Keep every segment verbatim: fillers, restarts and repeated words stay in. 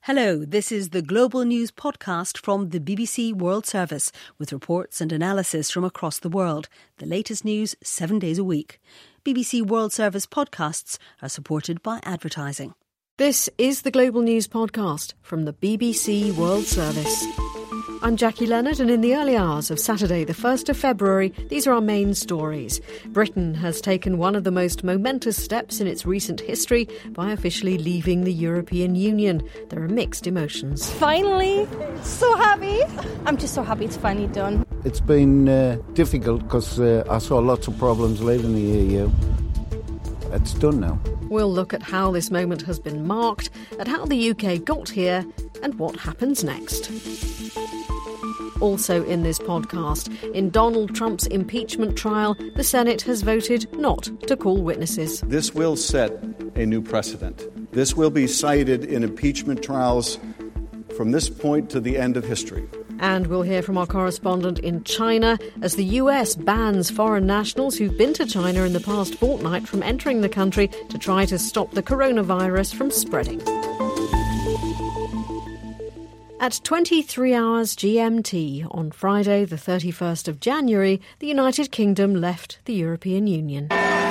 Hello, this is the Global News podcast from the B B C World Service with reports and analysis from across the world. The latest news seven days a week. B B C World Service podcasts are supported by advertising. This is the Global News podcast from the B B C World Service. I'm Jackie Leonard, and in the early hours of Saturday, the first of February, these are our main stories. Britain has taken one of the most momentous steps in its recent history by officially leaving the European Union. There are mixed emotions. Finally, so happy. I'm just so happy it's finally done. It's been uh, difficult because uh, I saw lots of problems leaving the E U. It's done now. We'll look at how this moment has been marked, at how the U K got here, and what happens next. Also in this podcast, in Donald Trump's impeachment trial, the Senate has voted not to call witnesses. This will set a new precedent. This will be cited in impeachment trials from this point to the end of history. And we'll hear from our correspondent in China as the U S bans foreign nationals who've been to China in the past fortnight from entering the country to try to stop the coronavirus from spreading. At twenty-three hours G M T on Friday, the thirty-first of January, the United Kingdom left the European Union.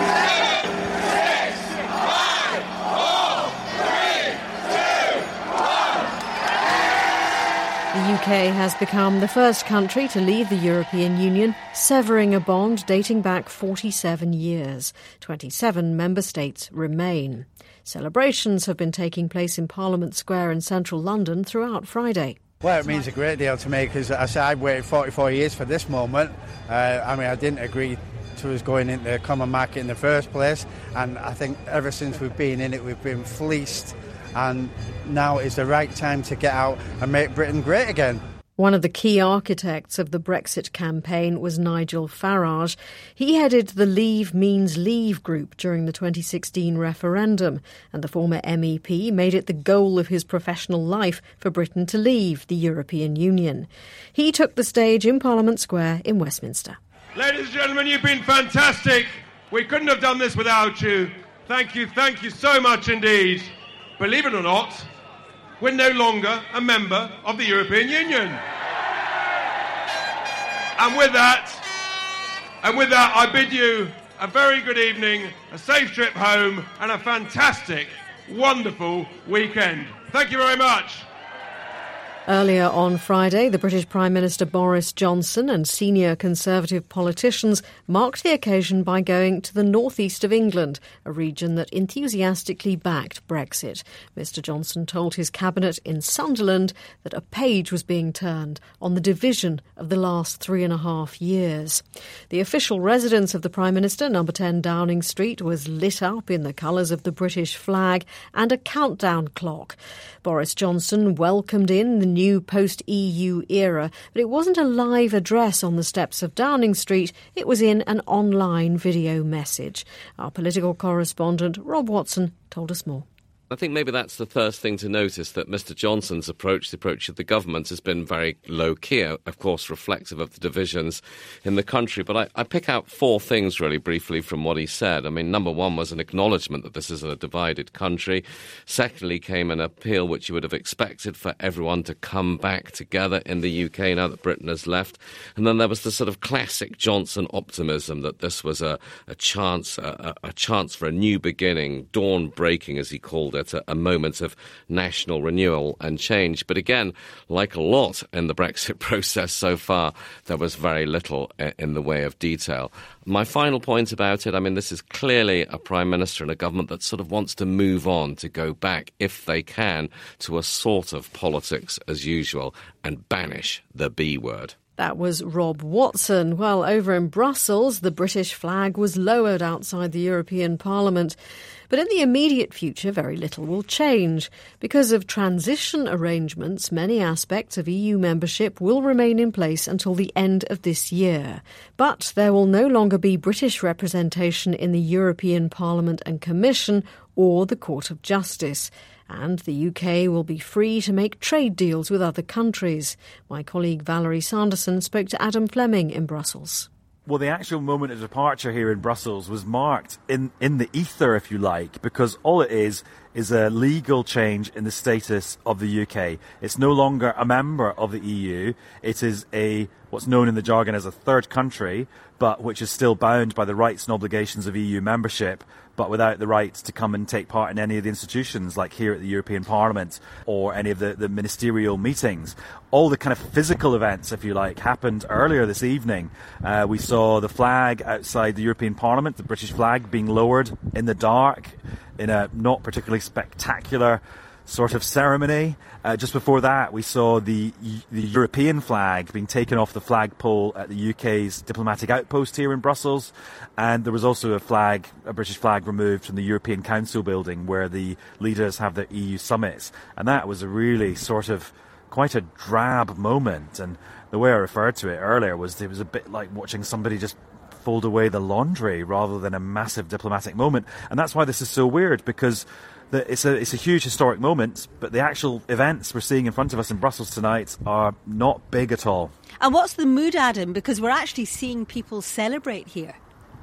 The U K has become the first country to leave the European Union, severing a bond dating back forty-seven years. twenty-seven member states remain. Celebrations have been taking place in Parliament Square in central London throughout Friday. Well, it means a great deal to me because I said I've waited forty-four years for this moment. Uh, I mean, I didn't agree to us going into the common market in the first place, and I think ever since we've been in it, we've been fleeced. And now is the right time to get out and make Britain great again. One of the key architects of the Brexit campaign was Nigel Farage. He headed the Leave Means Leave group during the twenty sixteen referendum, and the former M E P made it the goal of his professional life for Britain to leave the European Union. He took the stage in Parliament Square in Westminster. Ladies and gentlemen, you've been fantastic. We couldn't have done this without you. Thank you, thank you so much indeed. Believe it or not, we're no longer a member of the European Union. And with that, and with that, I bid you a very good evening, a safe trip home, and a fantastic, wonderful weekend. Thank you very much. Earlier on Friday, the British Prime Minister Boris Johnson and senior Conservative politicians marked the occasion by going to the northeast of England, a region that enthusiastically backed Brexit. Mister Johnson told his cabinet in Sunderland that a page was being turned on the division of the last three and a half years. The official residence of the Prime Minister, number ten Downing Street, was lit up in the colours of the British flag and a countdown clock. Boris Johnson welcomed in the new post-E U era, but it wasn't a live address on the steps of Downing Street, it was in an online video message. Our political correspondent, Rob Watson, told us more. I think maybe that's the first thing to notice, that Mister Johnson's approach, the approach of the government, has been very low-key, of course reflective of the divisions in the country. But I, I pick out four things really briefly from what he said. I mean, number one was an acknowledgement that this is a divided country. Secondly came an appeal which you would have expected for everyone to come back together in the U K now that Britain has left. And then there was the sort of classic Johnson optimism that this was a, a chance, a, a chance for a new beginning, dawn breaking as he called it. A moment of national renewal and change. But again, like a lot in the Brexit process so far, there was very little in the way of detail. My final point about it, I mean, this is clearly a Prime Minister and a government that sort of wants to move on, to go back, if they can, to a sort of politics as usual and banish the B word. That was Rob Watson. Well, over in Brussels, the British flag was lowered outside the European Parliament. But in the immediate future, very little will change. Because of transition arrangements, many aspects of E U membership will remain in place until the end of this year. But there will no longer be British representation in the European Parliament and Commission or the Court of Justice. And the U K will be free to make trade deals with other countries. My colleague Valerie Sanderson spoke to Adam Fleming in Brussels. Well, the actual moment of departure here in Brussels was marked in, in the ether, if you like, because all it is is a legal change in the status of the U K. It's no longer a member of the E U. It is a what's known in the jargon as a third country, but which is still bound by the rights and obligations of E U membership, but without the right to come and take part in any of the institutions, like here at the European Parliament or any of the, the ministerial meetings. All the kind of physical events, if you like, happened earlier this evening. Uh, we saw the flag outside the European Parliament, the British flag, being lowered in the dark in a not particularly spectacular sort of ceremony. Uh, just before that, we saw the the European flag being taken off the flagpole at the U K's diplomatic outpost here in Brussels, and there was also a flag, a British flag, removed from the European Council building where the leaders have their E U summits, and that was a really sort of quite a drab moment. And the way I referred to it earlier was it was a bit like watching somebody just fold away the laundry rather than a massive diplomatic moment. And that's why this is so weird, because the, it's a it's a huge historic moment, but the actual events we're seeing in front of us in Brussels tonight are not big at all. And what's the mood, Adam? Because we're actually seeing people celebrate here.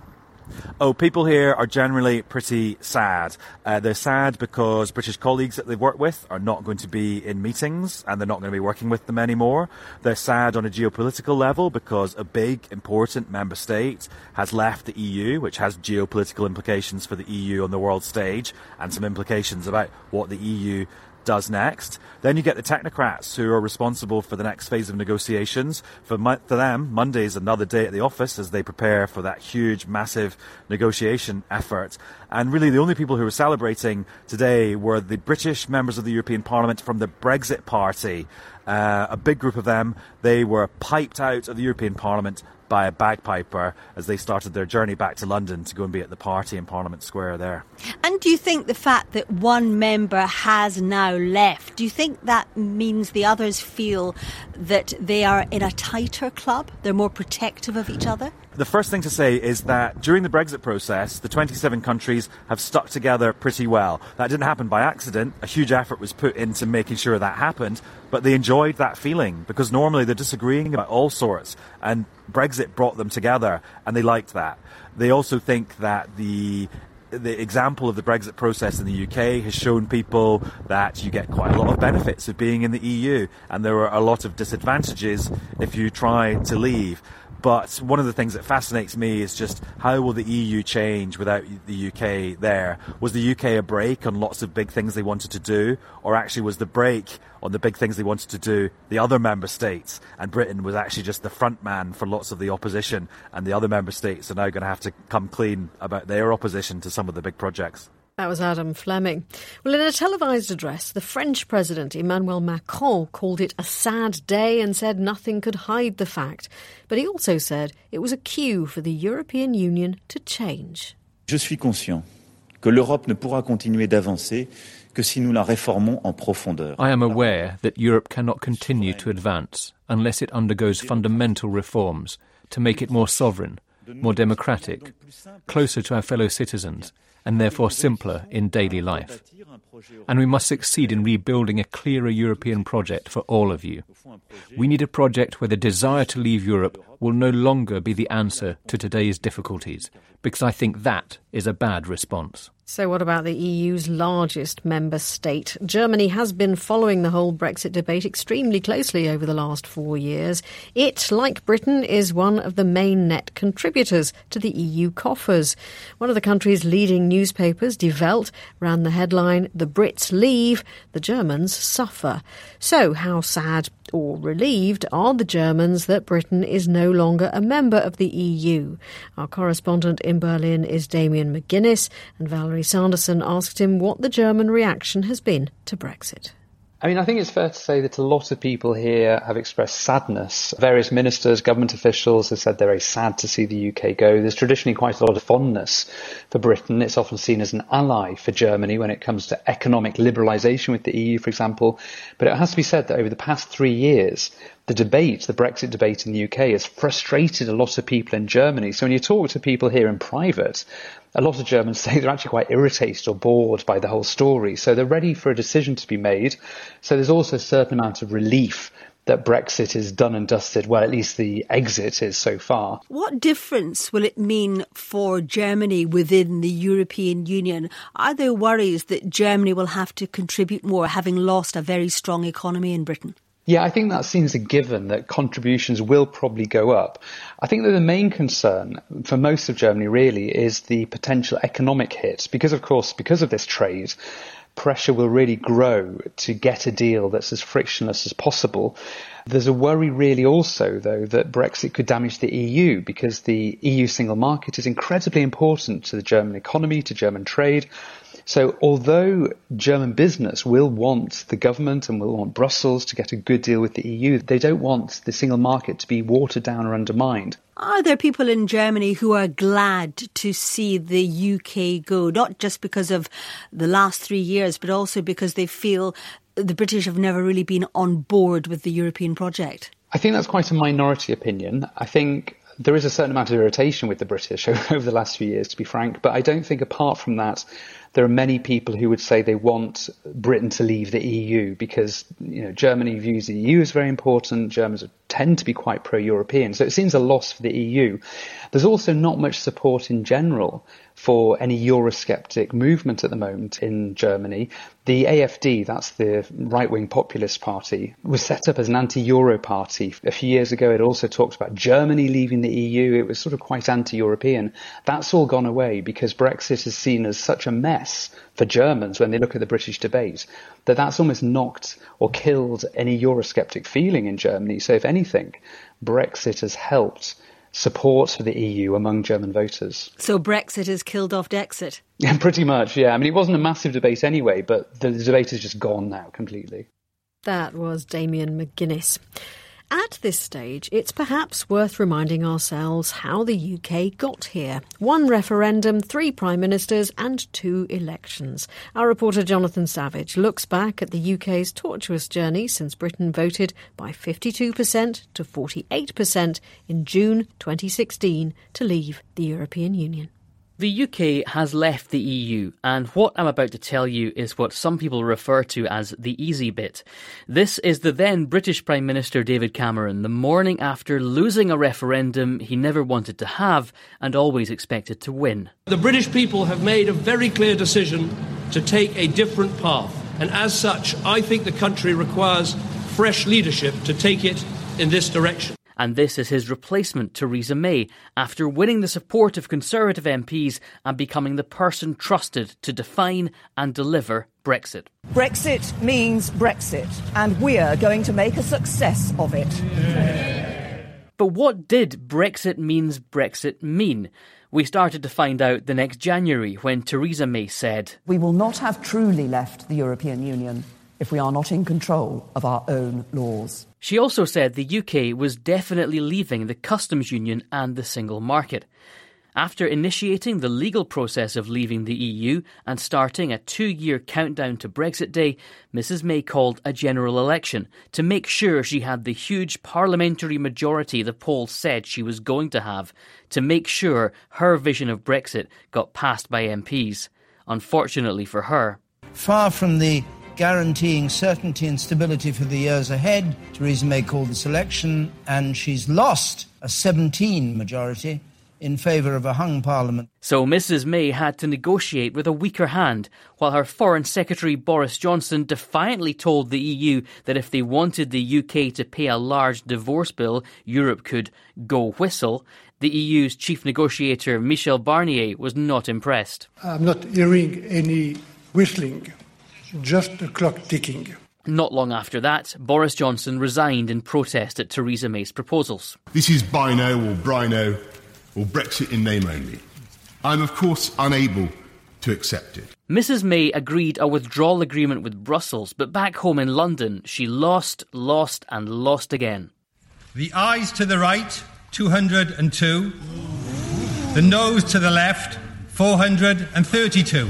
Oh, people here are generally pretty sad. Uh, they're sad because British colleagues that they've worked with are not going to be in meetings and they're not going to be working with them anymore. They're sad on a geopolitical level because a big, important member state has left the E U, which has geopolitical implications for the E U on the world stage and some implications about what the E U does next. Then you get the technocrats who are responsible for the next phase of negotiations. For, mo- for them, Monday is another day at the office as they prepare for that huge, massive negotiation effort. And really the only people who were celebrating today were the British members of the European Parliament from the Brexit Party. Uh, a big group of them. They were piped out of the European Parliament by a bagpiper as they started their journey back to London to go and be at the party in Parliament Square there. And do you think the fact that one member has now left, do you think that means the others feel that they are in a tighter club? They're more protective of each other? The first thing to say is that during the Brexit process, the twenty-seven countries have stuck together pretty well. That didn't happen by accident. A huge effort was put into making sure that happened, but they enjoyed that feeling because normally they're disagreeing about all sorts, and Brexit brought them together, and they liked that. They also think that the the example of the Brexit process in the U K has shown people that you get quite a lot of benefits of being in the E U, and there are a lot of disadvantages if you try to leave. But one of the things that fascinates me is just how will the E U change without the U K there? Was the U K a break on lots of big things they wanted to do? Or actually was the break on the big things they wanted to do the other member states? And Britain was actually just the front man for lots of the opposition, and the other member states are now going to have to come clean about their opposition to some of the big projects. That was Adam Fleming. Well, in a televised address, the French President Emmanuel Macron called it a sad day and said nothing could hide the fact. But he also said it was a cue for the European Union to change. Je suis conscient que l'Europe ne pourra continuer d'avancer que si nous la réformons en profondeur. I am aware that Europe cannot continue to advance unless it undergoes fundamental reforms to make it more sovereign, more democratic, closer to our fellow citizens, and therefore simpler in daily life. And we must succeed in rebuilding a clearer European project for all of you. We need a project where the desire to leave Europe will no longer be the answer to today's difficulties, because I think that is a bad response. So what about the E U's largest member state? Germany has been following the whole Brexit debate extremely closely over the last four years. It, like Britain, is one of the main net contributors to the E U coffers. One of the country's leading newspapers, Die Welt, ran the headline, "The Brits leave, the Germans suffer." So how sad or relieved are the Germans that Britain is no longer a member of the E U? Our correspondent in Berlin is Damien McGuinness, and Valerie Sanderson asked him what the German reaction has been to Brexit. I mean, I think it's fair to say that a lot of people here have expressed sadness. Various ministers, government officials have said they're very sad to see the U K go. There's traditionally quite a lot of fondness for Britain. It's often seen as an ally for Germany when it comes to economic liberalisation with the E U, for example. But it has to be said that over the past three years, the debate, the Brexit debate in the U K has frustrated a lot of people in Germany. So when you talk to people here in private, a lot of Germans say they're actually quite irritated or bored by the whole story. So they're ready for a decision to be made. So there's also a certain amount of relief that Brexit is done and dusted. Well, at least the exit is so far. What difference will it mean for Germany within the European Union? Are there worries that Germany will have to contribute more, having lost a very strong economy in Britain? Yeah, I think that seems a given, that contributions will probably go up. I think that the main concern for most of Germany really is the potential economic hit, because of course, because of this trade, pressure will really grow to get a deal that's as frictionless as possible. There's a worry really also, though, that Brexit could damage the E U, because the E U single market is incredibly important to the German economy, to German trade. So although German business will want the government and will want Brussels to get a good deal with the E U, they don't want the single market to be watered down or undermined. Are there people in Germany who are glad to see the U K go, not just because of the last three years, but also because they feel the British have never really been on board with the European project? I think that's quite a minority opinion. I think there is a certain amount of irritation with the British over the last few years, to be frank, but I don't think apart from that, there are many people who would say they want Britain to leave the E U because, you know, Germany views the E U as very important. Germans tend to be quite pro-European. So it seems a loss for the E U. There's also not much support in general for any Eurosceptic movement at the moment in Germany. The A F D, that's the right-wing populist party, was set up as an anti-Euro party. A few years ago, it also talked about Germany leaving the E U. It was sort of quite anti-European. That's all gone away because Brexit is seen as such a mess for Germans when they look at the British debate, that that's almost knocked or killed any Eurosceptic feeling in Germany. So if anything, Brexit has helped support for the E U among German voters. So Brexit has killed off Dexit? Yeah, pretty much, yeah. I mean, it wasn't a massive debate anyway, but the debate is just gone now completely. That was Damien McGuinness. At this stage, it's perhaps worth reminding ourselves how the U K got here. One referendum, three prime ministers and two elections. Our reporter Jonathan Savage looks back at the U K's tortuous journey since Britain voted by fifty-two percent to forty-eight percent in June twenty sixteen to leave the European Union. The U K has left the E U, and what I'm about to tell you is what some people refer to as the easy bit. This is the then British Prime Minister David Cameron, the morning after losing a referendum he never wanted to have and always expected to win. The British people have made a very clear decision to take a different path, and as such, I think the country requires fresh leadership to take it in this direction. And this is his replacement, Theresa May, after winning the support of Conservative M Ps and becoming the person trusted to define and deliver Brexit. Brexit means Brexit, and we're going to make a success of it. But what did Brexit means Brexit mean? We started to find out the next January when Theresa May said, "We will not have truly left the European Union if we are not in control of our own laws." She also said the U K was definitely leaving the customs union and the single market. After initiating the legal process of leaving the E U and starting a two-year countdown to Brexit Day, Missus May called a general election to make sure she had the huge parliamentary majority the polls said she was going to have, to make sure her vision of Brexit got passed by M Ps. Unfortunately for her, far from the guaranteeing certainty and stability for the years ahead, Theresa May called this election, and she's lost a seventeen majority in favour of a hung parliament. So Missus May had to negotiate with a weaker hand, while her Foreign Secretary Boris Johnson defiantly told the E U that if they wanted the U K to pay a large divorce bill, Europe could go whistle. The E U's chief negotiator Michel Barnier was not impressed. I'm not hearing any whistling. Just the clock ticking. Not long after that, Boris Johnson resigned in protest at Theresa May's proposals. This is Bino or Brino or Brexit in name only. I'm of course unable to accept it. Missus May agreed a withdrawal agreement with Brussels, but back home in London, she lost, lost and lost again. The ayes to the right, two hundred two. The noes to the left, four hundred thirty-two.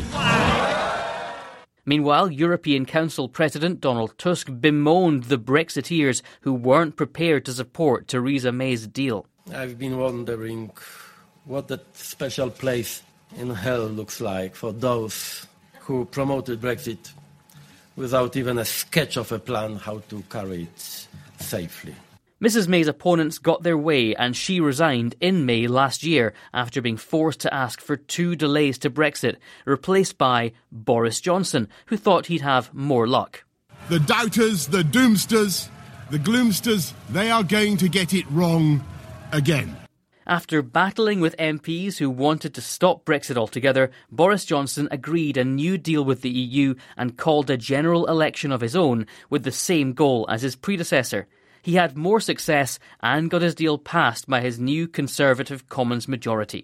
Meanwhile, European Council President Donald Tusk bemoaned the Brexiteers who weren't prepared to support Theresa May's deal. I've been wondering what that special place in hell looks like for those who promoted Brexit without even a sketch of a plan how to carry it safely. Missus May's opponents got their way and she resigned in May last year after being forced to ask for two delays to Brexit, replaced by Boris Johnson, who thought he'd have more luck. The doubters, the doomsters, the gloomsters, they are going to get it wrong again. After battling with M Ps who wanted to stop Brexit altogether, Boris Johnson agreed a new deal with the E U and called a general election of his own with the same goal as his predecessor. He had more success and got his deal passed by his new Conservative Commons majority.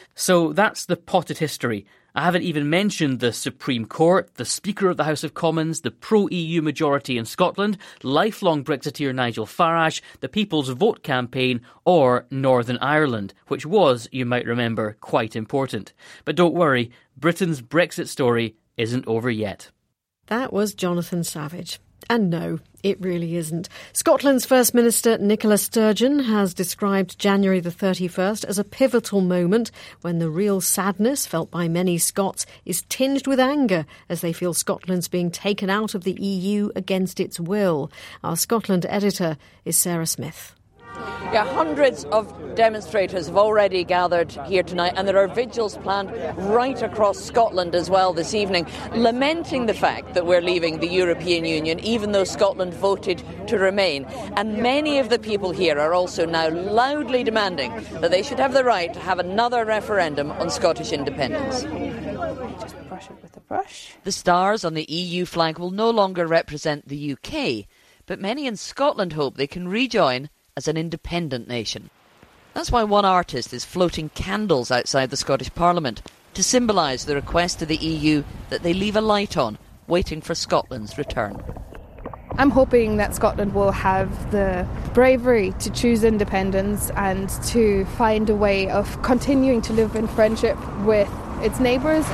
So that's the potted history. I haven't even mentioned the Supreme Court, the Speaker of the House of Commons, the pro-E U majority in Scotland, lifelong Brexiteer Nigel Farage, the People's Vote campaign, or Northern Ireland, which was, you might remember, quite important. But don't worry, Britain's Brexit story isn't over yet. That was Jonathan Savage. And no, it really isn't. Scotland's First Minister Nicola Sturgeon has described January the thirty-first as a pivotal moment when the real sadness felt by many Scots is tinged with anger as they feel Scotland's being taken out of the E U against its will. Our Scotland editor is Sarah Smith. Yeah, hundreds of demonstrators have already gathered here tonight, and there are vigils planned right across Scotland as well this evening, lamenting the fact that we're leaving the European Union, even though Scotland voted to remain. And many of the people here are also now loudly demanding that they should have the right to have another referendum on Scottish independence. Just brush it with a brush. The stars on the E U flag will no longer represent the U K, but many in Scotland hope they can rejoin as an independent nation. That's why one artist is floating candles outside the Scottish Parliament to symbolise the request to the E U that they leave a light on, waiting for Scotland's return. I'm hoping that Scotland will have the bravery to choose independence and to find a way of continuing to live in friendship with its neighbours.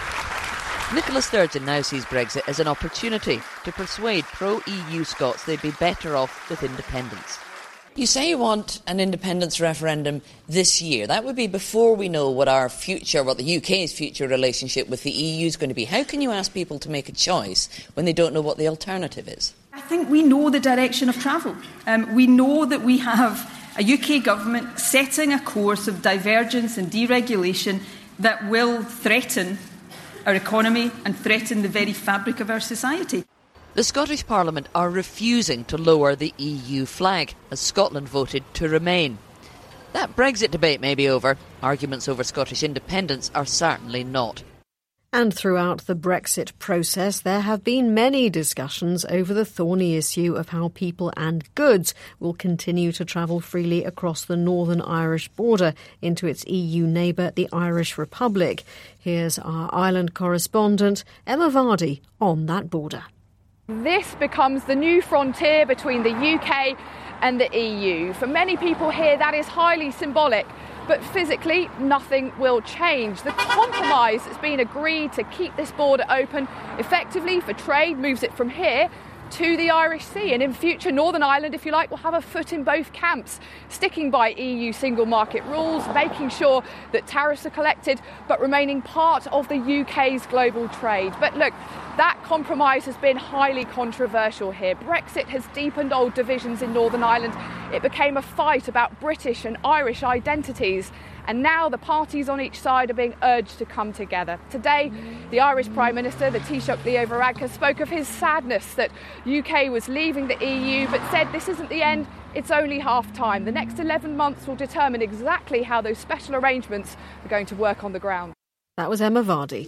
Nicola Sturgeon now sees Brexit as an opportunity to persuade pro-E U Scots they'd be better off with independence. You say you want an independence referendum this year. That would be before we know what our future, what the U K's future relationship with the E U is going to be. How can you ask people to make a choice when they don't know what the alternative is? I think we know the direction of travel. Um, we know that we have a U K government setting a course of divergence and deregulation that will threaten our economy and threaten the very fabric of our society. The Scottish Parliament are refusing to lower the E U flag as Scotland voted to remain. That Brexit debate may be over. Arguments over Scottish independence are certainly not. And throughout the Brexit process, there have been many discussions over the thorny issue of how people and goods will continue to travel freely across the Northern Irish border into its E U neighbour, the Irish Republic. Here's our Ireland correspondent, Emma Vardy, on that border. This becomes the new frontier between the U K and the E U. For many people here, that is highly symbolic. But physically, nothing will change. The compromise that's been agreed to keep this border open effectively for trade moves it from here to the Irish Sea. And in future, Northern Ireland, if you like, will have a foot in both camps, sticking by E U single market rules, making sure that tariffs are collected, but remaining part of the U K's global trade. But look, that compromise has been highly controversial here. Brexit has deepened old divisions in Northern Ireland. It became a fight about British and Irish identities. And now the parties on each side are being urged to come together. Today, the Irish Prime Minister, the Taoiseach Leo Varadkar, spoke of his sadness that U K was leaving the E U, but said this isn't the end, it's only half time. The next eleven months will determine exactly how those special arrangements are going to work on the ground. That was Emma Vardy.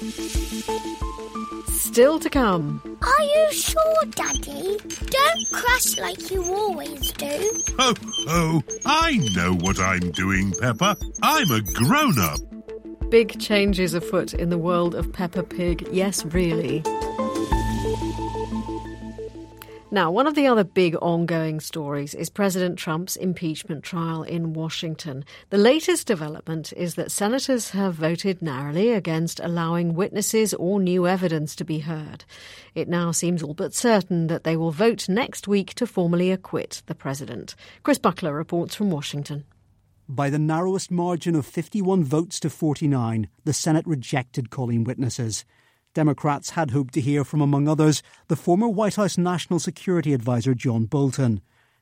Still to come. Are you sure, Daddy? Don't crush like you always do. Oh, oh, I know what I'm doing, Peppa. I'm a grown-up. Big changes afoot in the world of Peppa Pig. Yes, really. Now, one of the other big ongoing stories is President Trump's impeachment trial in Washington. The latest development is that senators have voted narrowly against allowing witnesses or new evidence to be heard. It now seems all but certain that they will vote next week to formally acquit the president. Chris Buckler reports from Washington. By the narrowest margin of fifty-one votes to forty-nine, the Senate rejected calling witnesses. Democrats had hoped to hear from, among others, the former White House National Security Advisor John Bolton.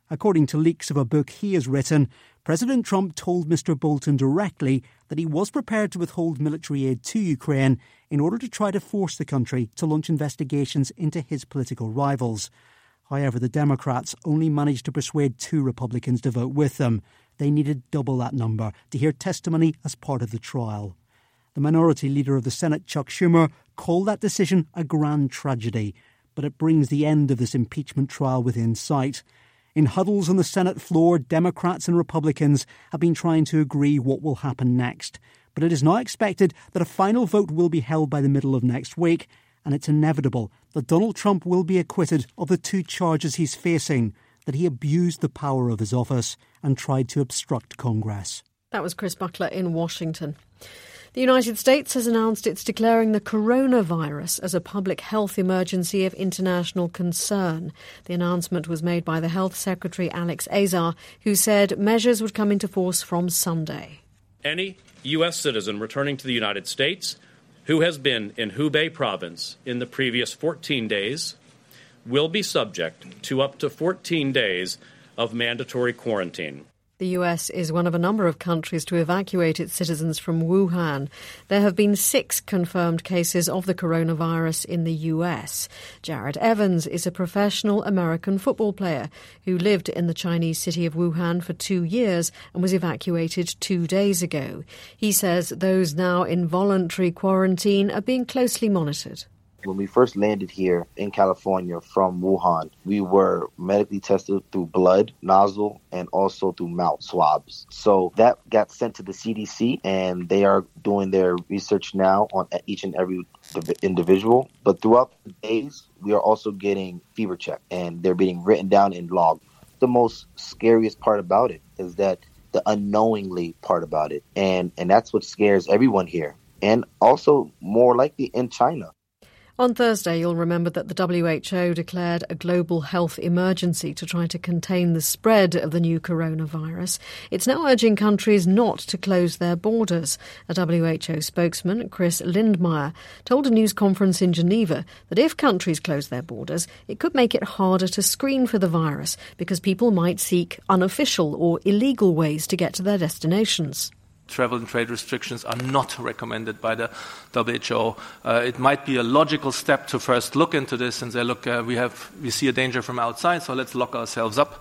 According to leaks of a book he has written, President Trump told Mister Bolton directly that he was prepared to withhold military aid to Ukraine in order to try to force the country to launch investigations into his political rivals. However, the Democrats only managed to persuade two Republicans to vote with them. They needed double that number to hear testimony as part of the trial. The minority leader of the Senate, Chuck Schumer, called that decision a grand tragedy, but it brings the end of this impeachment trial within sight. In huddles on the Senate floor, Democrats and Republicans have been trying to agree what will happen next. But it is now expected that a final vote will be held by the middle of next week, and it's inevitable that Donald Trump will be acquitted of the two charges he's facing, that he abused the power of his office and tried to obstruct Congress. That was Chris Buckler in Washington. The United States has announced it's declaring the coronavirus as a public health emergency of international concern. The announcement was made by the Health Secretary Alex Azar, who said measures would come into force from Sunday. Any U S citizen returning to the United States who has been in Hubei province in the previous fourteen days will be subject to up to fourteen days of mandatory quarantine. The U S is one of a number of countries to evacuate its citizens from Wuhan. There have been six confirmed cases of the coronavirus in the U S. Jared Evans is a professional American football player who lived in the Chinese city of Wuhan for two years and was evacuated two days ago. He says those now in voluntary quarantine are being closely monitored. When we first landed here in California from Wuhan, we were medically tested through blood, nozzle, and also through mouth swabs. So that got sent to the C D C, and they are doing their research now on each and every individual. But throughout the days, we are also getting fever check, and they're being written down in log. The most scariest part about it is that the unknowingly part about it, and, and that's what scares everyone here, and also more likely in China. On Thursday, you'll remember that the W H O declared a global health emergency to try to contain the spread of the new coronavirus. It's now urging countries not to close their borders. A W H O spokesman, Chris Lindmeier, told a news conference in Geneva that if countries close their borders, it could make it harder to screen for the virus because people might seek unofficial or illegal ways to get to their destinations. Travel and trade restrictions are not recommended by the W H O. Uh, it might be a logical step to first look into this and say, look, uh, we have we see a danger from outside, so let's lock ourselves up.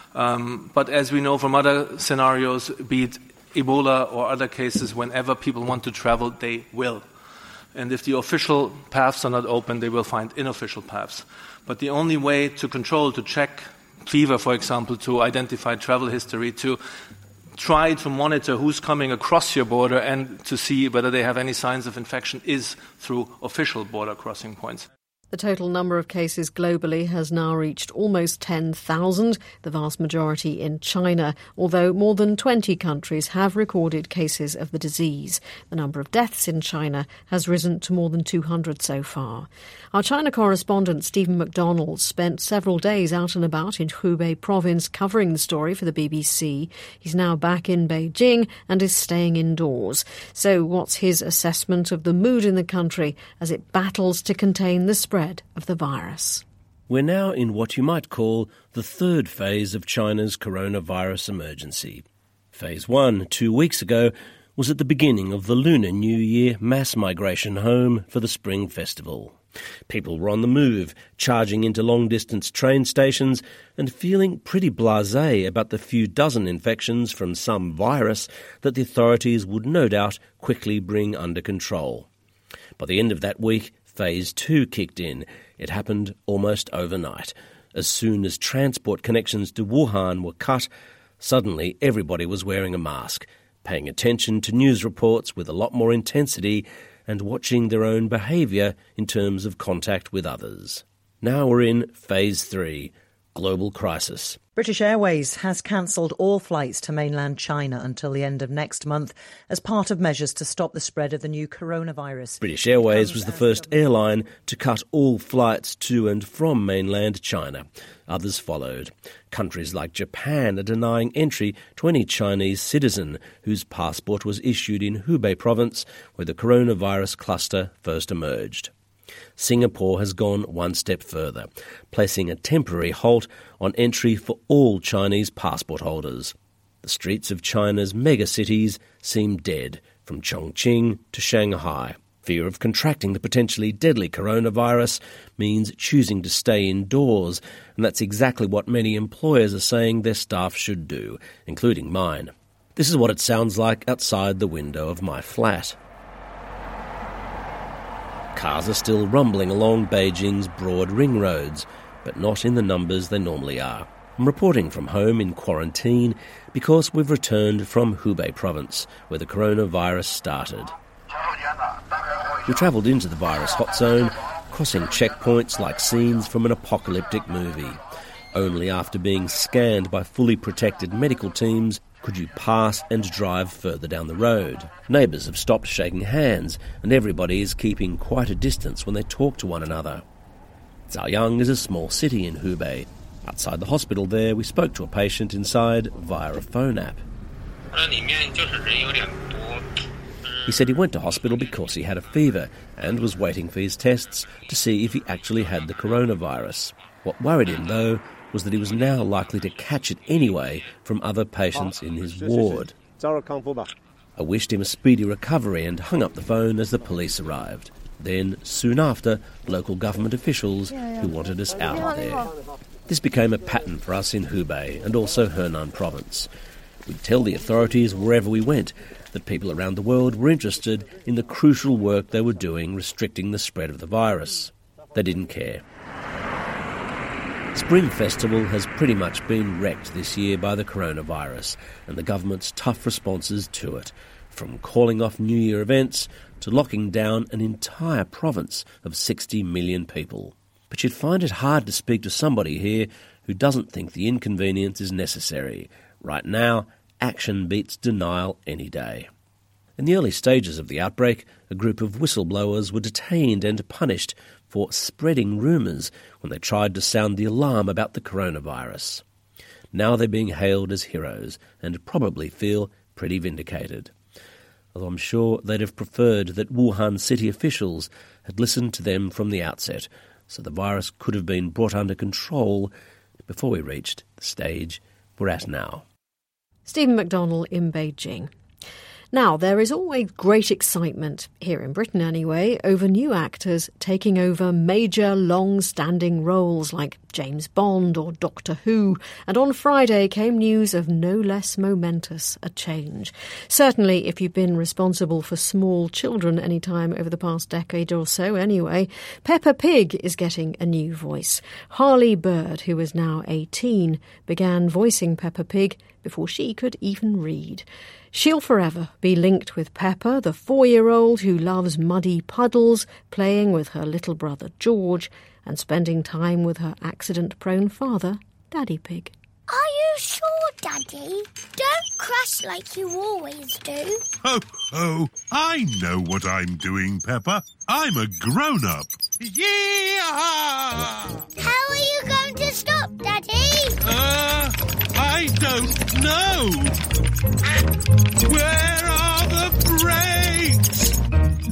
Um, but as we know from other scenarios, be it Ebola or other cases, whenever people want to travel, they will. And if the official paths are not open, they will find unofficial paths. But the only way to control, to check fever, for example, to identify travel history, to try to monitor who's coming across your border and to see whether they have any signs of infection is through official border crossing points. The total number of cases globally has now reached almost ten thousand, the vast majority in China, although more than twenty countries have recorded cases of the disease. The number of deaths in China has risen to more than two hundred so far. Our China correspondent Stephen McDonald spent several days out and about in Hubei province covering the story for the B B C. He's now back in Beijing and is staying indoors. So what's his assessment of the mood in the country as it battles to contain the spread of the virus? We're now in what you might call the third phase of China's coronavirus emergency. Phase one, two weeks ago, was at the beginning of the Lunar New Year mass migration home for the Spring Festival. People were on the move, charging into long-distance train stations and feeling pretty blasé about the few dozen infections from some virus that the authorities would no doubt quickly bring under control. By the end of that week, Phase two kicked in. It happened almost overnight. As soon as transport connections to Wuhan were cut, suddenly everybody was wearing a mask, paying attention to news reports with a lot more intensity and watching their own behaviour in terms of contact with others. Now we're in Phase three, global crisis. British Airways has cancelled all flights to mainland China until the end of next month as part of measures to stop the spread of the new coronavirus. British Airways was the first airline to cut all flights to and from mainland China. Others followed. Countries like Japan are denying entry to any Chinese citizen whose passport was issued in Hubei province, where the coronavirus cluster first emerged. Singapore has gone one step further, placing a temporary halt on entry for all Chinese passport holders. The streets of China's megacities seem dead, from Chongqing to Shanghai. Fear of contracting the potentially deadly coronavirus means choosing to stay indoors, and that's exactly what many employers are saying their staff should do, including mine. This is what it sounds like outside the window of my flat. Cars are still rumbling along Beijing's broad ring roads, but not in the numbers they normally are. I'm reporting from home in quarantine because we've returned from Hubei province, where the coronavirus started. We travelled into the virus hot zone, crossing checkpoints like scenes from an apocalyptic movie. Only after being scanned by fully protected medical teams could you pass and drive further down the road. Neighbours have stopped shaking hands, and everybody is keeping quite a distance when they talk to one another. Zhaoyang is a small city in Hubei. Outside the hospital there, we spoke to a patient inside via a phone app. He said he went to hospital because he had a fever and was waiting for his tests to see if he actually had the coronavirus. What worried him, though, was that he was now likely to catch it anyway from other patients in his ward. I wished him a speedy recovery and hung up the phone as the police arrived. Then, soon after, local government officials who wanted us out of there. This became a pattern for us in Hubei and also Henan province. We'd tell the authorities wherever we went that people around the world were interested in the crucial work they were doing restricting the spread of the virus. They didn't care. Spring Festival has pretty much been wrecked this year by the coronavirus and the government's tough responses to it, from calling off New Year events to locking down an entire province of sixty million people. But you'd find it hard to speak to somebody here who doesn't think the inconvenience is necessary. Right now, action beats denial any day. In the early stages of the outbreak, a group of whistleblowers were detained and punished for spreading rumours when they tried to sound the alarm about the coronavirus. Now they're being hailed as heroes and probably feel pretty vindicated. Although I'm sure they'd have preferred that Wuhan city officials had listened to them from the outset, so the virus could have been brought under control before we reached the stage we're at now. Stephen McDonnell in Beijing. Now, there is always great excitement, here in Britain anyway, over new actors taking over major, long-standing roles like James Bond or Doctor Who, and on Friday came news of no less momentous a change. Certainly, if you've been responsible for small children any time over the past decade or so anyway, Peppa Pig is getting a new voice. Harley Bird, who is now eighteen, began voicing Peppa Pig before she could even read. She'll forever be linked with Peppa, the four-year-old who loves muddy puddles, playing with her little brother George, and spending time with her accident-prone father, Daddy Pig. Are you sure, Daddy? Don't crash like you always do. Ho, ho! I know what I'm doing, Peppa. I'm a grown-up. Yeah! How are you going to stop, Daddy? Uh, I don't know. Where are the brakes?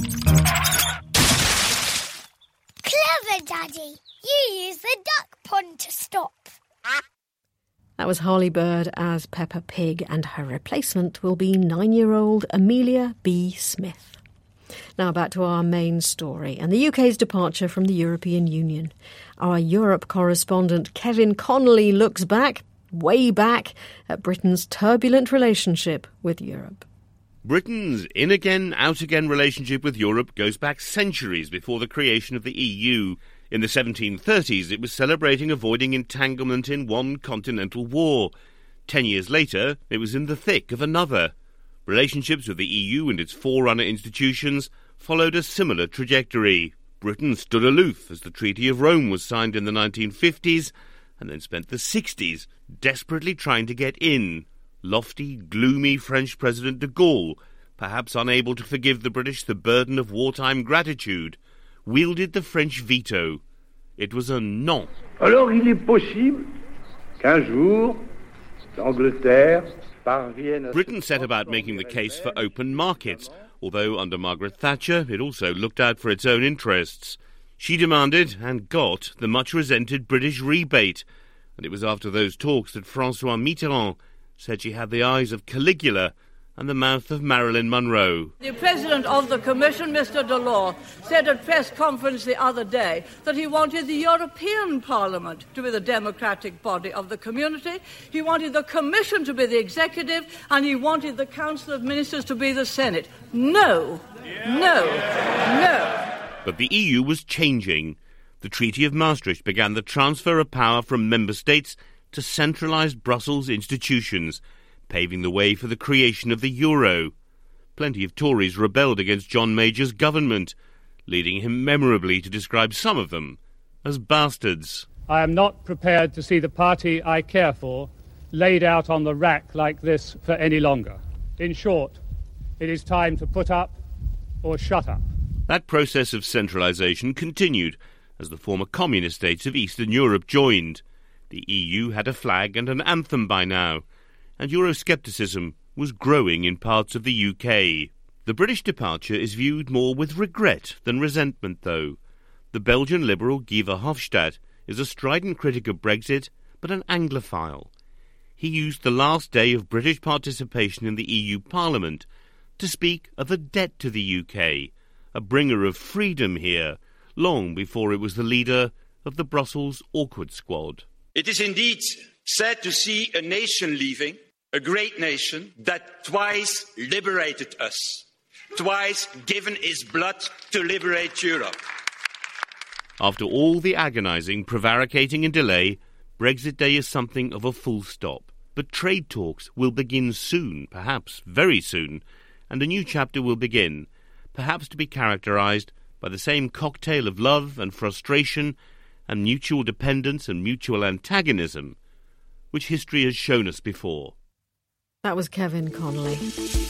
Clever, Daddy. You use the duck pond to stop. That was Harley Bird as Peppa Pig, and her replacement will be nine-year-old Amelia B. Smith. Now back to our main story and the U K's departure from the European Union. Our Europe correspondent Kevin Connolly looks back, way back, at Britain's turbulent relationship with Europe. Britain's in-again, out-again relationship with Europe goes back centuries before the creation of the E U. In the seventeen thirties, it was celebrating avoiding entanglement in one continental war. Ten years later, it was in the thick of another. Relationships with the E U and its forerunner institutions followed a similar trajectory. Britain stood aloof as the Treaty of Rome was signed in the nineteen fifties, and then spent the sixties desperately trying to get in. Lofty, gloomy French President de Gaulle, perhaps unable to forgive the British the burden of wartime gratitude, wielded the French veto. It was a non. Alors il est possible qu'un jour l'Angleterre parvienne. Britain set about making the case for open markets, although under Margaret Thatcher it also looked out for its own interests. She demanded and got the much-resented British rebate, and it was after those talks that François Mitterrand said she had the eyes of Caligula and the mouth of Marilyn Monroe. The President of the Commission, Mister Delors, said at press conference the other day that he wanted the European Parliament to be the democratic body of the community, he wanted the Commission to be the executive, and he wanted the Council of Ministers to be the Senate. No, no, no. But the E U was changing. The Treaty of Maastricht began the transfer of power from member states to centralised Brussels institutions, paving the way for the creation of the euro. Plenty of Tories rebelled against John Major's government, leading him memorably to describe some of them as bastards. I am not prepared to see the party I care for laid out on the rack like this for any longer. In short, it is time to put up or shut up. That process of centralisation continued as the former communist states of Eastern Europe joined. The E U had a flag and an anthem by now, and Euroscepticism was growing in parts of the U K. The British departure is viewed more with regret than resentment, though. The Belgian liberal Guy Verhofstadt is a strident critic of Brexit, but an Anglophile. He used the last day of British participation in the E U Parliament to speak of a debt to the U K, a bringer of freedom here, long before it was the leader of the Brussels Awkward Squad. It is indeed sad to see a nation leaving, a great nation that twice liberated us, twice given its blood to liberate Europe. After all the agonising, prevaricating and delay, Brexit Day is something of a full stop. But trade talks will begin soon, perhaps very soon, and a new chapter will begin, perhaps to be characterised by the same cocktail of love and frustration and mutual dependence and mutual antagonism which history has shown us before. That was Kevin Connolly.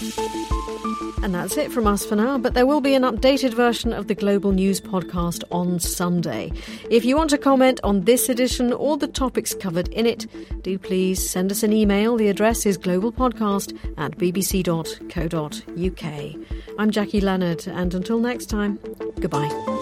And that's it from us for now, but there will be an updated version of the Global News podcast on Sunday. If you want to comment on this edition or the topics covered in it, do please send us an email. The address is globalpodcast at b b c dot co dot u k. I'm Jackie Leonard, and until next time, goodbye.